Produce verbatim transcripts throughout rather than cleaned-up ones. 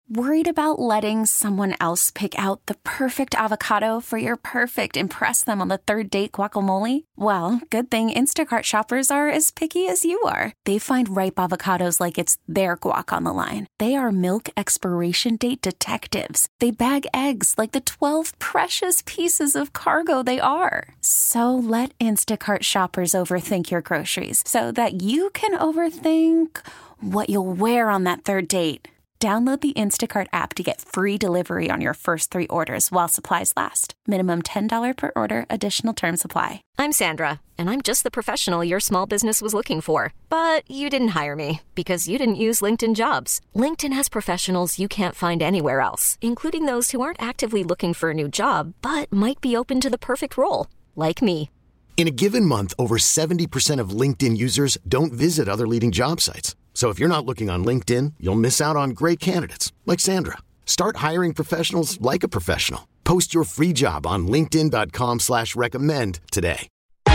Worried about letting someone else pick out the perfect avocado for your perfect impress them on the third date guacamole? Well, good thing Instacart shoppers are as picky as you are. They find ripe avocados like it's their guac on the line. They are milk expiration date detectives. They bag eggs like the twelve precious pieces of cargo they are. So let Instacart shoppers overthink your groceries so that you can overthink what you'll wear on that third date. Download the Instacart app to get free delivery on your first three orders while supplies last. Minimum ten dollars per order. Additional terms apply. I'm Sandra, and I'm just the professional your small business was looking for. But you didn't hire me because you didn't use LinkedIn Jobs. LinkedIn has professionals you can't find anywhere else, including those who aren't actively looking for a new job, but might be open to the perfect role, like me. In a given month, over seventy percent of LinkedIn users don't visit other leading job sites. So if you're not looking on LinkedIn, you'll miss out on great candidates like Sandra. Start hiring professionals like a professional. Post your free job on linkedin dot com slash recommend today.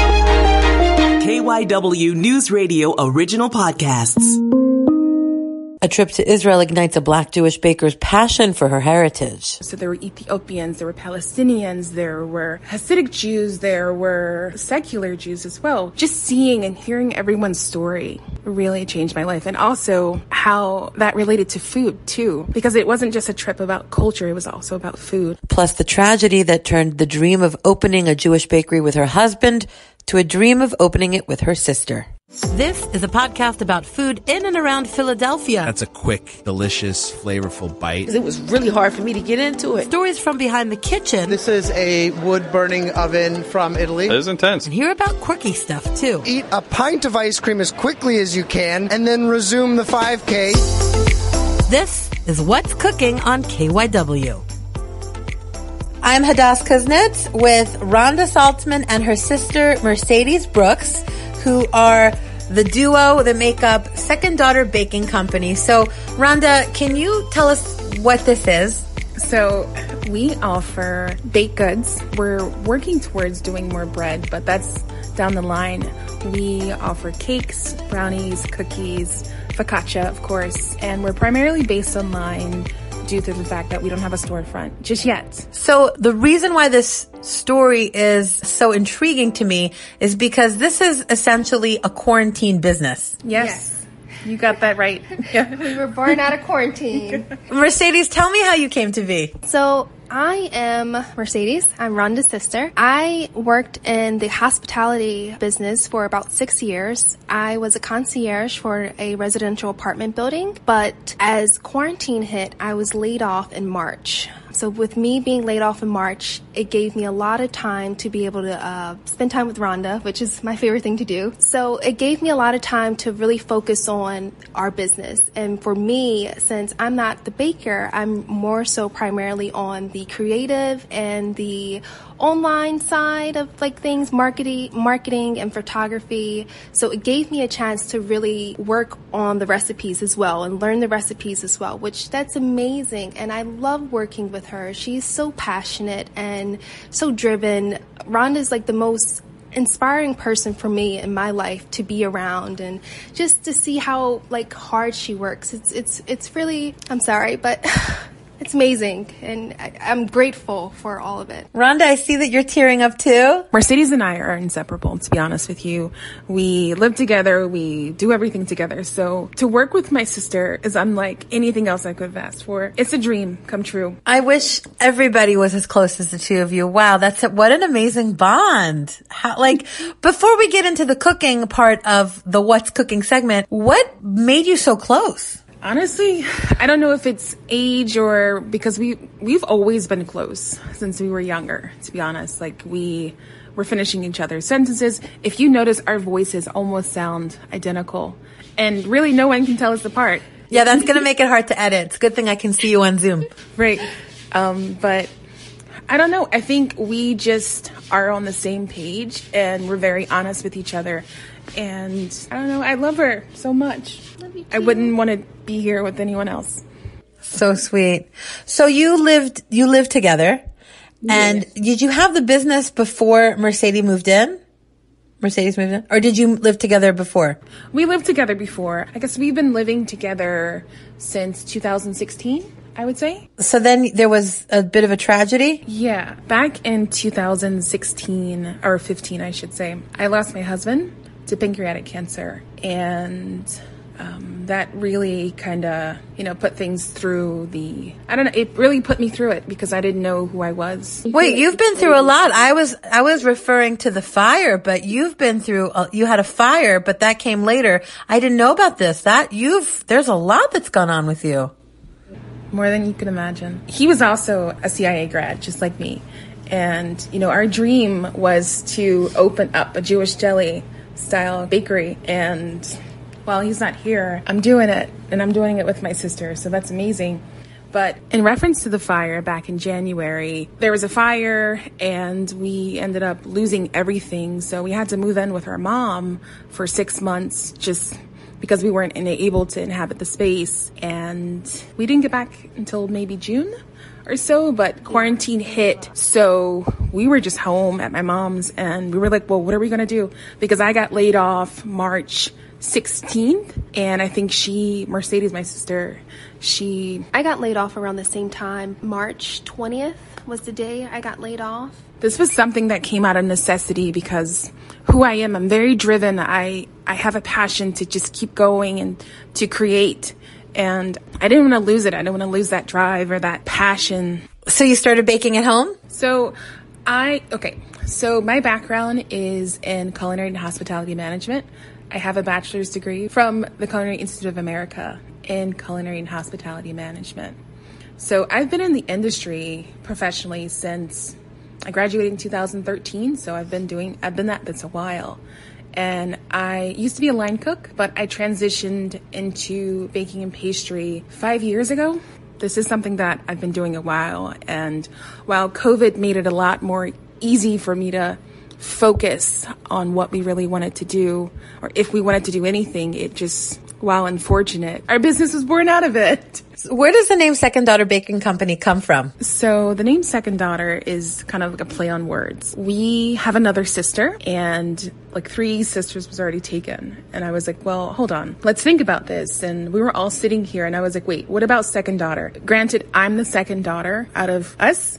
K Y W News Radio original podcasts. A trip to Israel ignites a black Jewish baker's passion for her heritage. So there were Ethiopians, there were Palestinians, there were Hasidic Jews, there were secular Jews as well. Just seeing and hearing everyone's story really changed my life. And also how that related to food too, because it wasn't just a trip about culture, it was also about food. Plus the tragedy that turned the dream of opening a Jewish bakery with her husband to a dream of opening it with her sister. This is a podcast about food in and around Philadelphia. That's a quick, delicious, flavorful bite. It was really hard for me to get into it. Stories from behind the kitchen. This is a wood-burning oven from Italy. It is intense. And hear about quirky stuff, too. Eat a pint of ice cream as quickly as you can, and then resume the five K. This is What's Cooking on K Y W. I'm Hadass Kuznets with Rhonda Saltzman and her sister Mercedes Brooks, who are the duo that make up Second Daughter Baking Company. So, Rhonda, can you tell us what this is? So, we offer baked goods. We're working towards doing more bread, but that's down the line. We offer cakes, brownies, cookies, focaccia, of course, and we're primarily based online due to the fact that we don't have a storefront just yet. So the reason why this story is so intriguing to me is because this is essentially a quarantine business. Yes. yes. You got that right. Yeah. We were born out of quarantine. Mercedes, tell me how you came to be. So I am Mercedes. I'm Rhonda's sister. I worked in the hospitality business for about six years. I was a concierge for a residential apartment building, but as quarantine hit, I was laid off in March. So with me being laid off in March, it gave me a lot of time to be able to uh, spend time with Rhonda, which is my favorite thing to do. So it gave me a lot of time to really focus on our business. And for me, since I'm not the baker, I'm more so primarily on the creative and the online side of like things, marketing, marketing and photography. So it gave me a chance to really work on the recipes as well and learn the recipes as well, which that's amazing. And I love working with her. She's so passionate and so driven. Rhonda's like the most inspiring person for me in my life to be around, and just to see how like hard she works. It's, it's, it's really, I'm sorry, but it's amazing, and I, I'm grateful for all of it. Rhonda, I see that you're tearing up too. Mercedes and I are inseparable, to be honest with you. We live together, we do everything together. So to work with my sister is unlike anything else I could have asked for. It's a dream come true. I wish everybody was as close as the two of you. Wow, that's a, what an amazing bond. How, like, before we get into the cooking part of the What's Cooking segment, what made you so close? Honestly, I don't know if it's age or because we, we've always been close since we were younger, to be honest. Like, we were finishing each other's sentences. If you notice, our voices almost sound identical. And really, no one can tell us apart. Yeah, that's going to make it hard to edit. It's a good thing I can see you on Zoom. Right. Um, but I don't know. I think we just are on the same page, and we're very honest with each other. And I don't know, I love her so much. Love you too. I wouldn't want to be here with anyone else. So sweet. So you lived, you lived together. And yes. Did you have the business before Mercedes moved in? Mercedes moved in? Or did you live together before? We lived together before. I guess we've been living together since two thousand sixteen. I would say. So then there was a bit of a tragedy? Yeah. Back in two thousand sixteen, or fifteen, I should say, I lost my husband to pancreatic cancer. And um, that really kind of, you know, put things through the, I don't know, it really put me through it because I didn't know who I was. Wait, you've been through a lot. I was, I was referring to the fire, but you've been through, a, you had a fire, but that came later. I didn't know about this. That you've, there's a lot that's gone on with you. More than you can imagine. He was also a C I A grad, just like me. And, you know, our dream was to open up a Jewish deli style bakery. And while he's not here, I'm doing it. And I'm doing it with my sister. So that's amazing. But in reference to the fire back in January, there was a fire and we ended up losing everything. So we had to move in with our mom for six months just because we weren't able to inhabit the space. And we didn't get back until maybe June or so, but quarantine hit. So we were just home at my mom's and we were like, well, what are we going to do? Because I got laid off March sixteenth. And I think she, Mercedes, my sister, she... I got laid off around the same time. March twentieth was the day I got laid off. This was something that came out of necessity because who I am, I'm very driven. I, I have a passion to just keep going and to create. And I didn't want to lose it. I didn't want to lose that drive or that passion. So you started baking at home? So I, okay. So my background is in culinary and hospitality management. I have a bachelor's degree from the Culinary Institute of America in culinary and hospitality management. So I've been in the industry professionally since I graduated in two thousand thirteen. So I've been doing, I've been at this a while. And I used to be a line cook, but I transitioned into baking and pastry five years ago. This is something that I've been doing a while. And while COVID made it a lot more easy for me to focus on what we really wanted to do, or if we wanted to do anything, it just, while unfortunate, our business was born out of it. Where does the name Second Daughter Baking Company come from? So the name Second Daughter is kind of like a play on words. We have another sister and like three sisters was already taken. And I was like, well, hold on, let's think about this. And we were all sitting here and I was like, wait, what about second daughter? Granted, I'm the second daughter out of us.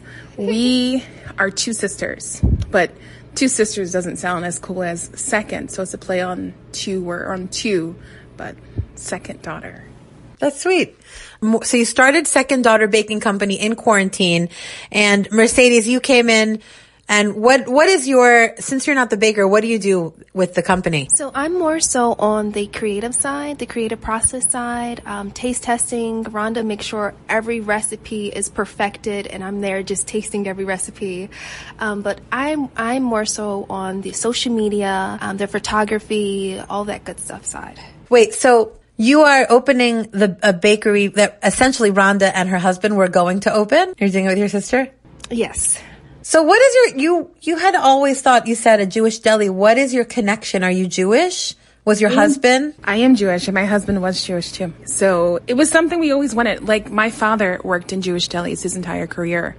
We are two sisters, but two sisters doesn't sound as cool as second. So it's a play on two or on two, but second daughter. That's sweet. So you started Second Daughter Baking Company in quarantine, and Mercedes, you came in, and what what is your, since you're not the baker, what do you do with the company? So I'm more so on the creative side, the creative process side, um, taste testing. Rhonda makes sure every recipe is perfected, and I'm there just tasting every recipe. Um, but I'm I'm more so on the social media, um, the photography, all that good stuff side. Wait, so you are opening the a bakery that essentially Rhonda and her husband were going to open? You're doing it with your sister? Yes. So what is your, you, you had always thought, you said a Jewish deli. What is your connection? Are you Jewish? Was your I husband? I am Jewish and my husband was Jewish too. So it was something we always wanted. Like my father worked in Jewish delis his entire career.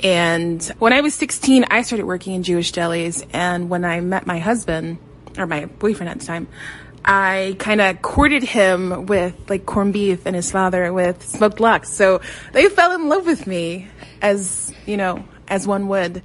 And when I was sixteen, I started working in Jewish delis. And when I met my husband, or my boyfriend at the time, I kind of courted him with like corned beef and his father with smoked lox. So they fell in love with me as, you know, as one would.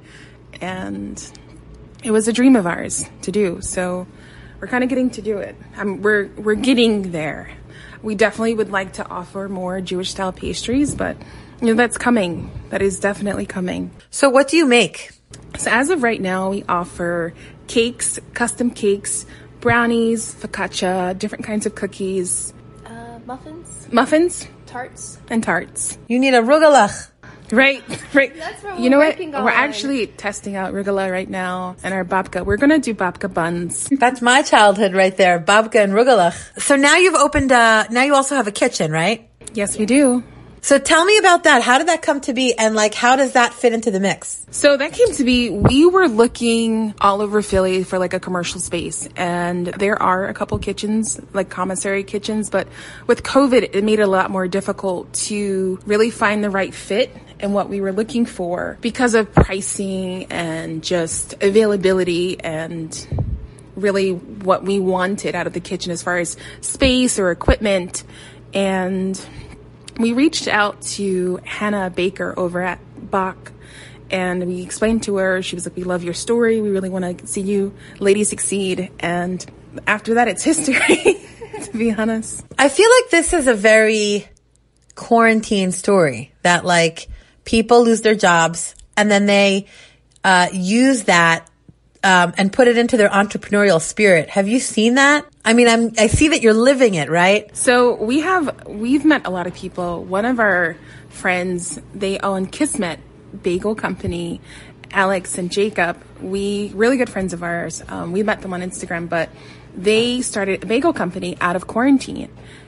And it was a dream of ours to do. So we're kind of getting to do it. Um, we're, we're getting there. We definitely would like to offer more Jewish style pastries, but you know, that's coming. That is definitely coming. So what do you make? So as of right now, we offer cakes, custom cakes, brownies, focaccia, different kinds of cookies. Uh, muffins. Muffins. Tarts. And tarts. You need a rugelach. Right, right. That's what you know we're what? working on. We're actually testing out rugula right now and our babka. We're going to do babka buns. That's my childhood right there, babka and rugelach. So now you've opened, uh, now you also have a kitchen, right? Yes, we do. So tell me about that. How did that come to be? And like, how does that fit into the mix? So that came to be, we were looking all over Philly for like a commercial space. And there are a couple kitchens, like commissary kitchens. But with COVID, it made it a lot more difficult to really find the right fit and what we were looking for because of pricing and just availability and really what we wanted out of the kitchen as far as space or equipment. And we reached out to Hannah Baker over at Bach, and we explained to her. She was like, we love your story. We really want to see you ladies succeed. And after that, it's history, to be honest. I feel like this is a very quarantine story, that like people lose their jobs and then they uh, use that um, and put it into their entrepreneurial spirit. Have you seen that? I mean, I'm, I see that you're living it, right? So we have, we've met a lot of people. One of our friends, they own Kismet Bagel Company, Alex and Jacob. We, really good friends of ours. Um, we met them on Instagram, but they started a bagel company out of quarantine.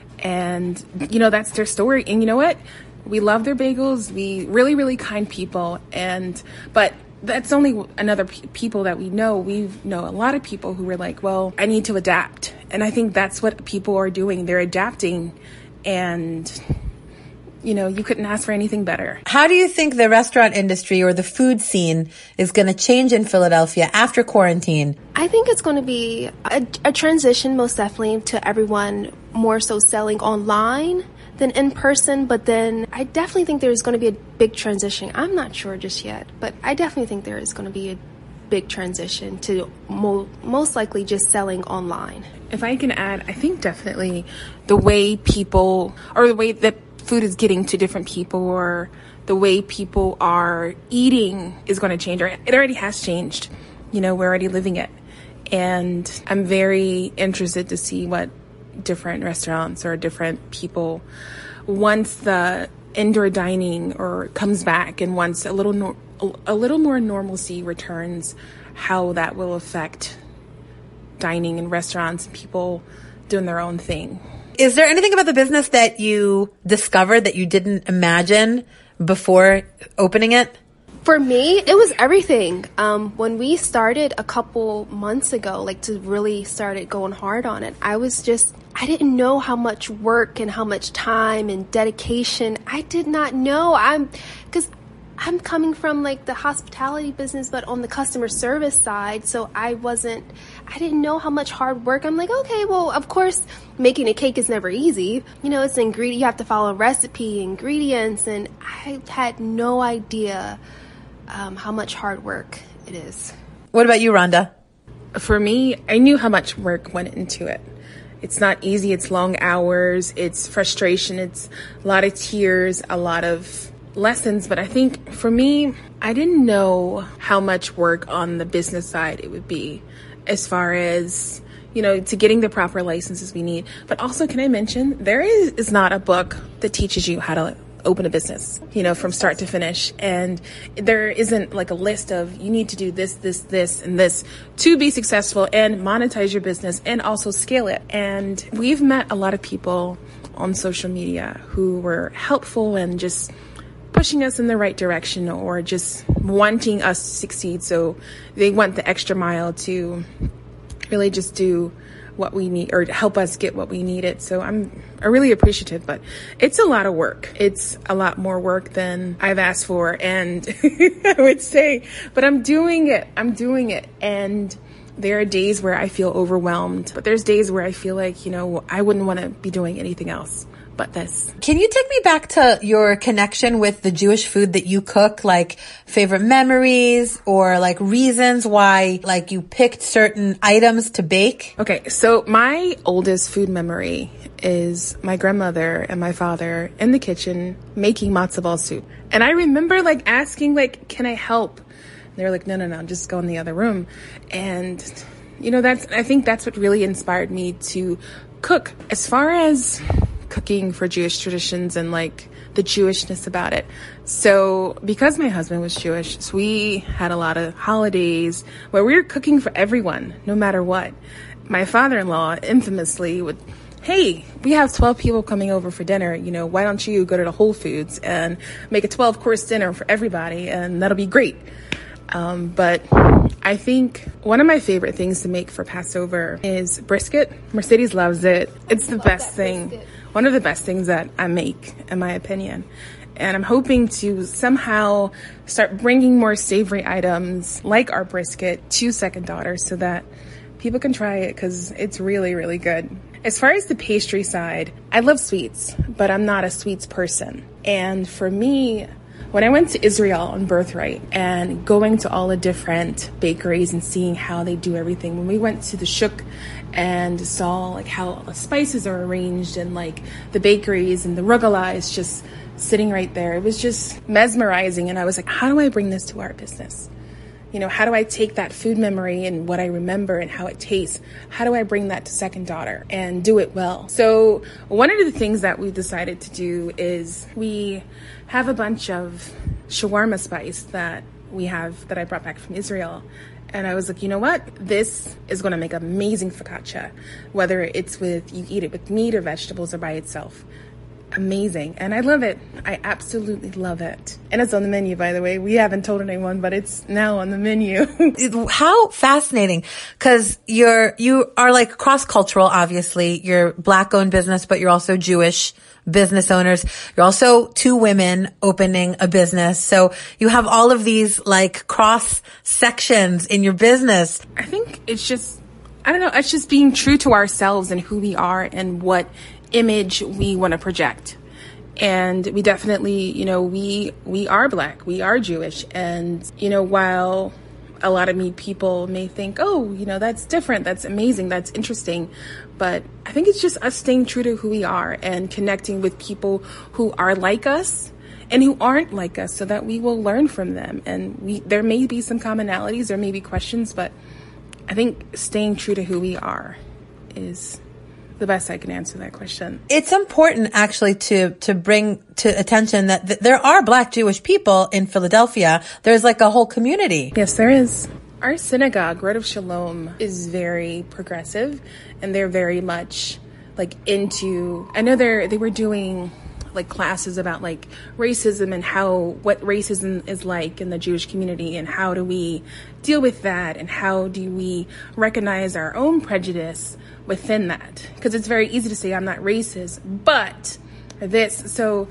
And, you know, that's their story. And you know what? We love their bagels. We really, really kind people. And, but that's only another p- people that we know. We know a lot of people who were like, well, I need to adapt. And I think that's what people are doing. They're adapting. And, you know, you couldn't ask for anything better. How do you think the restaurant industry or the food scene is going to change in Philadelphia after quarantine? I think it's going to be a, a transition, most definitely, to everyone more so selling online than in person. But then I definitely think there's going to be a big transition. I'm not sure just yet, but I definitely think there is going to be a big transition to mo- most likely just selling online. If I can add, I think definitely the way people, or the way that food is getting to different people, or the way people are eating is going to change, or it already has changed. You know, we're already living it. And I'm very interested to see what different restaurants or different people, once the indoor dining or comes back and once a little nor- a little more normalcy returns, how that will affect dining in restaurants and people doing their own thing. Is there anything about the business that you discovered that you didn't imagine before opening it? For me, it was everything. Um, when we started a couple months ago, like to really started going hard on it, I was just, I didn't know how much work and how much time and dedication. I did not know. I'm, because I'm coming from like the hospitality business, but on the customer service side. So I wasn't, I didn't know how much hard work. I'm like, okay, well, of course, making a cake is never easy. You know, it's an ingredient. You have to follow a recipe, ingredients. And I had no idea um, how much hard work it is. What about you, Rhonda? For me, I knew how much work went into it. It's not easy. It's long hours. It's frustration. It's a lot of tears, a lot of lessons. But I think for me, I didn't know how much work on the business side it would be, as far as, you know, to getting the proper licenses we need. But also, can I mention, there is, is not a book that teaches you how to open a business, you know, from start to finish. And there isn't like a list of, you need to do this, this, this, and this to be successful and monetize your business and also scale it. And we've met a lot of people on social media who were helpful and just pushing us in the right direction, or just wanting us to succeed. So they went the extra mile to really just do what we need, or help us get what we needed. So I'm really appreciative, but it's a lot of work. It's a lot more work than I've asked for. And I would say, but I'm doing it. I'm doing it. And there are days where I feel overwhelmed, but there's days where I feel like, you know, I wouldn't want to be doing anything else but this. Can you take me back to your connection with the Jewish food that you cook, like favorite memories or like reasons why like you picked certain items to bake? Okay, so my oldest food memory is my grandmother and my father in the kitchen making matzo ball soup. And I remember like asking, like, can I help? And they were like, no, no, no, just go in the other room. And, you know, that's, I think that's what really inspired me to cook. As far as cooking for Jewish traditions and like the Jewishness about it. So because my husband was Jewish, so we had a lot of holidays where we were cooking for everyone, no matter what. My father-in-law infamously would, hey, we have twelve people coming over for dinner. You know, why don't you go to the Whole Foods and make a twelve course dinner for everybody, and that'll be great. Um, but I think one of my favorite things to make for Passover is brisket. Mercedes loves it. It's the best thing. Brisket. One of the best things that I make, in my opinion. And I'm hoping to somehow start bringing more savory items like our brisket to Second Daughter so that people can try it, because it's really, really good. As far as the pastry side, I love sweets, but I'm not a sweets person. And for me, when I went to Israel on Birthright and going to all the different bakeries and seeing how they do everything, when we went to the Shuk and saw like how the spices are arranged and like the bakeries and the rugala is just sitting right there, it was just mesmerizing. And I was like, how do I bring this to our business? You know, how do I take that food memory and what I remember and how it tastes? How do I bring that to second daughter and do it well? So one of the things that we decided to do is we have a bunch of shawarma spice that we have that I brought back from Israel. And I was like, you know what? This is going to make amazing focaccia, whether it's with, you eat it with meat or vegetables or by itself. Amazing. And I love it. I absolutely love it. And it's on the menu, by the way. We haven't told anyone, but it's now on the menu. How fascinating. Cause you're, you are like cross-cultural, obviously. You're Black-owned business, but you're also Jewish business owners. You're also two women opening a business. So you have all of these like cross sections in your business. I think it's just, I don't know, it's just being true to ourselves and who we are and what image we want to project. And we definitely, you know, we we are Black, we are Jewish. And, you know, while a lot of me people may think, oh, you know, that's different, that's amazing, that's interesting. But I think it's just us staying true to who we are and connecting with people who are like us and who aren't like us so that we will learn from them. And we there may be some commonalities, there may be questions, but I think staying true to who we are is the best I can answer that question. It's important actually to, to bring to attention that th- there are Black Jewish people in Philadelphia. There's like a whole community. Yes, there is. Our synagogue, Road of Shalom, is very progressive and they're very much like into, I know they're, they were doing like classes about like racism and how, what racism is like in the Jewish community and how do we deal with that and how do we recognize our own prejudice within that, because it's very easy to say I'm not racist, but this. So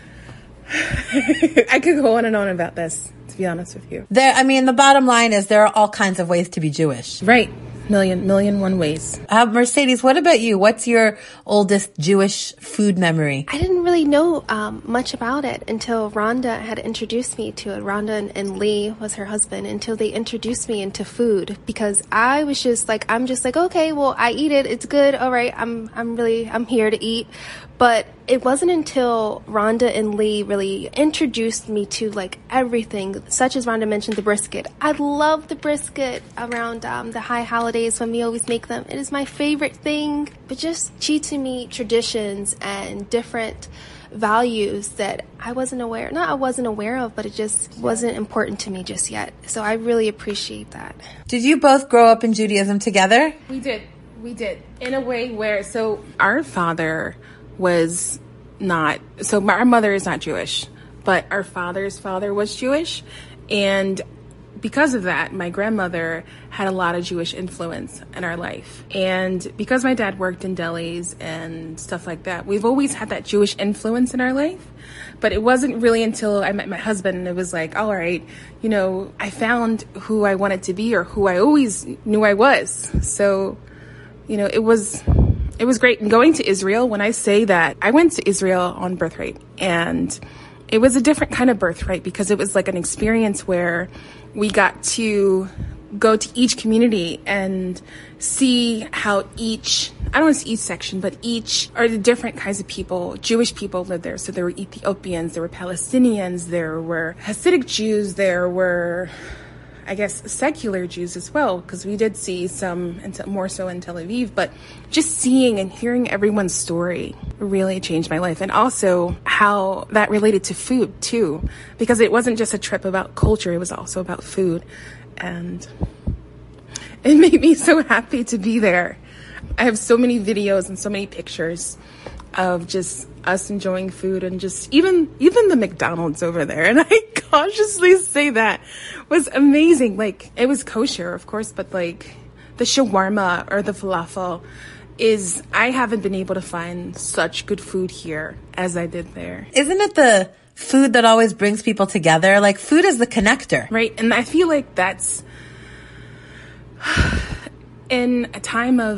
I could go on and on about this, to be honest with you. There, I mean, the bottom line is there are all kinds of ways to be Jewish. Right. Million, million one ways. Uh, Mercedes, what about you? What's your oldest Jewish food memory? I didn't really know um, much about it until Rhonda had introduced me to it. Rhonda and, and Lee was her husband, until they introduced me into food, because I was just like, I'm just like, okay, well, I eat it. It's good. All right. I'm, I'm really, I'm here to eat. But it wasn't until Rhonda and Lee really introduced me to like everything, such as Rhonda mentioned the brisket. I love the brisket around um, the high holidays when we always make them. It is my favorite thing. But just teaching me traditions and different values that I wasn't aware, not I wasn't aware of, but it just wasn't important to me just yet. So I really appreciate that. Did you both grow up in Judaism together? We did. We did. In a way where, so our father was not, so my, our mother is not Jewish, but our father's father was Jewish. And because of that, my grandmother had a lot of Jewish influence in our life. And because my dad worked in delis and stuff like that, we've always had that Jewish influence in our life. But it wasn't really until I met my husband and it was like, all right, you know, I found who I wanted to be or who I always knew I was. So, you know, it was... It was great. And going to Israel, when I say that, I went to Israel on Birthright, and it was a different kind of birthright because it was like an experience where we got to go to each community and see how each, I don't want to say each section, but each are the different kinds of people. Jewish people lived there. So there were Ethiopians, there were Palestinians, there were Hasidic Jews, there were, I guess, secular Jews as well, because we did see some, and more so in Tel Aviv, but just seeing and hearing everyone's story really changed my life. And also how that related to food too, because it wasn't just a trip about culture, it was also about food. And it made me so happy to be there. I have so many videos and so many pictures of just us enjoying food, and just even even the McDonald's over there, and I cautiously say that was amazing. Like, it was kosher, of course, but like the shawarma or the falafel is, I haven't been able to find such good food here as I did there. Isn't it the food that always brings people together? Like, food is the connector. Right. And I feel like that's in a time of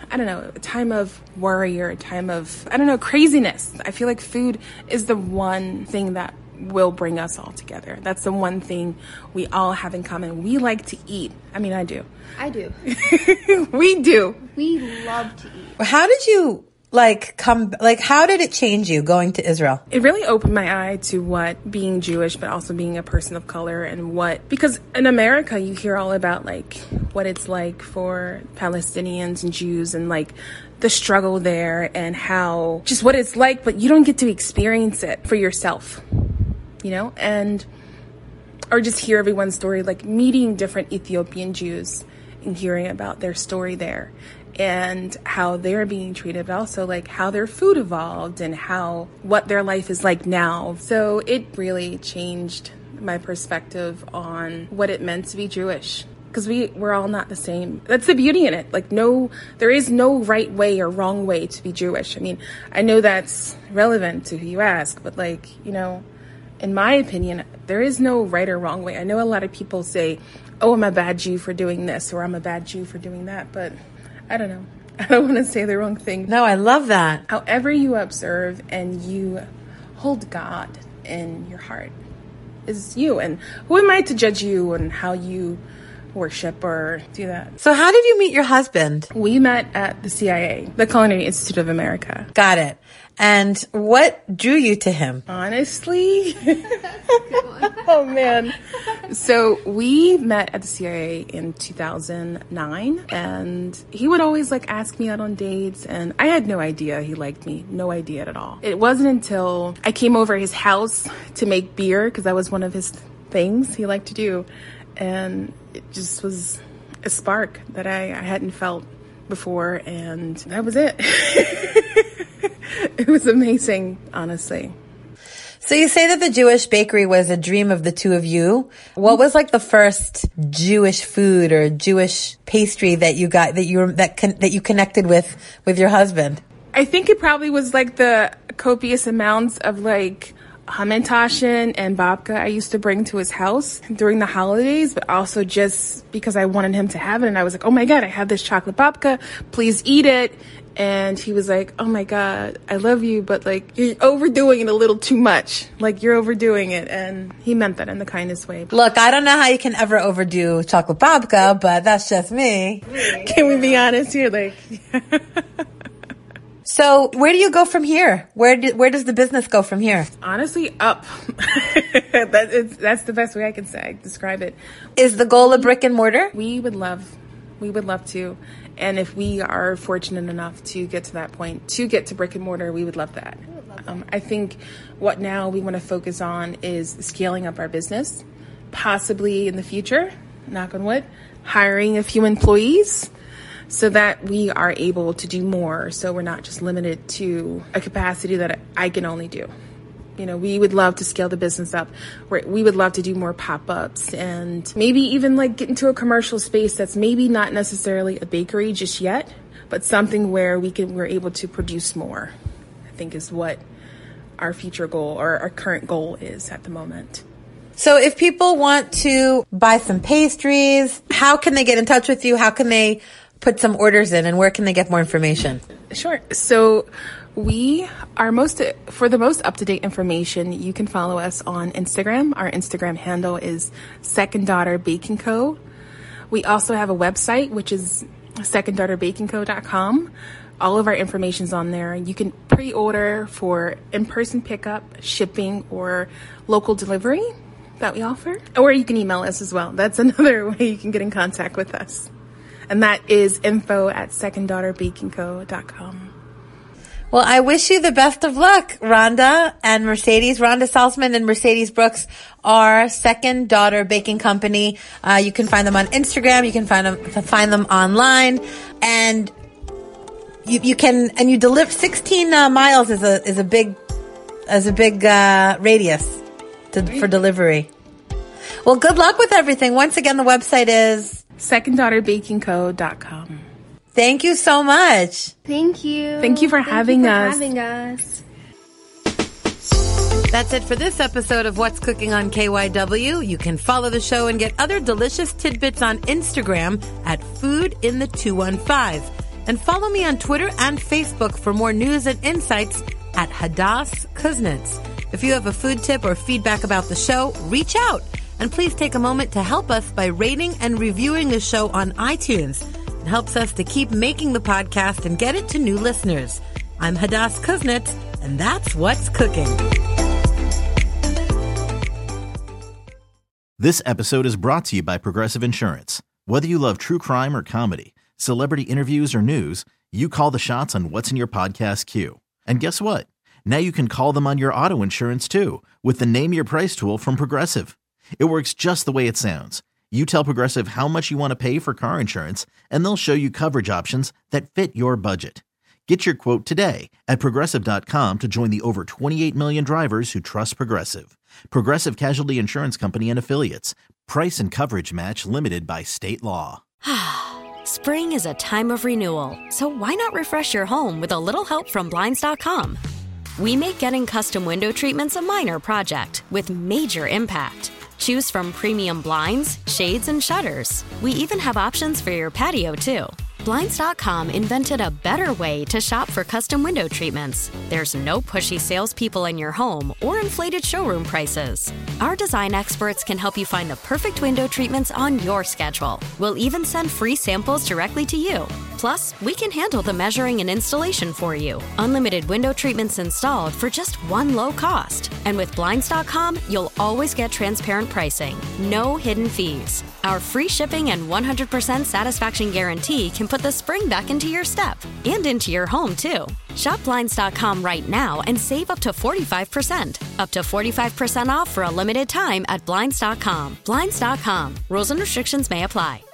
I don't know, a time of worry or a time of, I don't know, craziness. I feel like food is the one thing that will bring us all together. That's the one thing we all have in common. We like to eat. I mean, I do. I do. We do. We love to eat. How did you like come, like how did it change you going to Israel? It really opened my eye to what being Jewish, but also being a person of color and what, because in America, you hear all about like what it's like for Palestinians and Jews and like the struggle there and how, just what it's like, but you don't get to experience it for yourself, you know, and, or just hear everyone's story, like meeting different Ethiopian Jews and hearing about their story there and how they're being treated, but also like how their food evolved and how, what their life is like now. So it really changed my perspective on what it meant to be Jewish. Because we, we're all not the same. That's the beauty in it. Like, no, there is no right way or wrong way to be Jewish. I mean, I know that's relevant to who you ask, but like, you know, in my opinion, there is no right or wrong way. I know a lot of people say, oh, I'm a bad Jew for doing this, or I'm a bad Jew for doing that, but I don't know. I don't want to say the wrong thing. No, I love that. However you observe and you hold God in your heart is you. And who am I to judge you and how you worship or do that? So how did you meet your husband? We met at the C I A, the Culinary Institute of America. Got it. And what drew you to him? Honestly? Oh, man. So we met at the C I A in two thousand nine, and he would always like ask me out on dates, and I had no idea he liked me. No idea at all. It wasn't until I came over his house to make beer, because that was one of his things he liked to do, and it just was a spark that I, I hadn't felt before, and that was it. It was amazing, honestly. So you say that the Jewish bakery was a dream of the two of you. What was like the first Jewish food or Jewish pastry that you got, that you were, that con- that you connected with with your husband? I think it probably was like the copious amounts of like Hamantashen and babka I used to bring to his house during the holidays, but also just because I wanted him to have it. And I was like, oh my God, I have this chocolate babka. Please eat it. And he was like, oh my God, I love you, but like, you're overdoing it a little too much. Like, you're overdoing it. And he meant that in the kindest way. Look, I don't know how you can ever overdo chocolate babka, but that's just me. Can we be honest here? Like, so where do you go from here? Where do, where does the business go from here? Honestly, up. that, it's, that's the best way I can say, describe it. Is the goal a brick and mortar? We would love, we would love to. And if we are fortunate enough to get to that point, to get to brick and mortar, we would love that. Would love that. Um, I think what now we want to focus on is scaling up our business, possibly in the future, knock on wood, hiring a few employees so that we are able to do more. So we're not just limited to a capacity that I can only do. You know, we would love to scale the business up. We would love to do more pop-ups and maybe even like get into a commercial space that's maybe not necessarily a bakery just yet, but something where we can, we're able to produce more, I think is what our future goal or our current goal is at the moment. So if people want to buy some pastries, how can they get in touch with you? How can they put some orders in, and where can they get more information? Sure. So we are most, for the most up-to-date information, you can follow us on Instagram. Our Instagram handle is Second Daughter Baking Co. We also have a website, which is second daughter baking co dot com. All of our information's on there. You can pre-order for in-person pickup, shipping, or local delivery that we offer. Or you can email us as well. That's another way you can get in contact with us. And that is info at second daughter baking co dot com. Well, I wish you the best of luck, Rhonda and Mercedes. Rhonda Saltzman and Mercedes Brooks are Second Daughter Baking Company. Uh, you can find them on Instagram. You can find them, find them online. And you, you can, and you deliver sixteen uh, miles is a, is a big, is a big, uh, radius to, for delivery. Well, good luck with everything. Once again, the website is second daughter baking co dot com. Thank you so much. Thank you. Thank you for, Thank having, you for us. having us. That's it for this episode of What's Cooking on K Y W. You can follow the show and get other delicious tidbits on Instagram at Food in the two one five. And follow me on Twitter and Facebook for more news and insights at Hadas Kuznits. If you have a food tip or feedback about the show, reach out. And please take a moment to help us by rating and reviewing the show on iTunes. It helps us to keep making the podcast and get it to new listeners. I'm Hadas Kuznits, and that's What's Cooking. This episode is brought to you by Progressive Insurance. Whether you love true crime or comedy, celebrity interviews or news, you call the shots on what's in your podcast queue. And guess what? Now you can call them on your auto insurance too with the Name Your Price tool from Progressive. It works just the way it sounds. You tell Progressive how much you want to pay for car insurance, and they'll show you coverage options that fit your budget. Get your quote today at Progressive dot com to join the over twenty-eight million drivers who trust Progressive. Progressive Casualty Insurance Company and Affiliates. Price and coverage match limited by state law. Spring is a time of renewal, so why not refresh your home with a little help from Blinds dot com? We make getting custom window treatments a minor project with major impact. Choose from premium blinds, shades, and shutters. We even have options for your patio, too. Blinds dot com invented a better way to shop for custom window treatments. There's no pushy salespeople in your home or inflated showroom prices. Our design experts can help you find the perfect window treatments on your schedule. We'll even send free samples directly to you. Plus, we can handle the measuring and installation for you. Unlimited window treatments installed for just one low cost. And with Blinds dot com, you'll always get transparent pricing. No hidden fees. Our free shipping and one hundred percent satisfaction guarantee can put the spring back into your step and into your home, too. Shop Blinds dot com right now and save up to forty-five percent. Up to forty-five percent off for a limited time at Blinds dot com. Blinds dot com. Rules and restrictions may apply.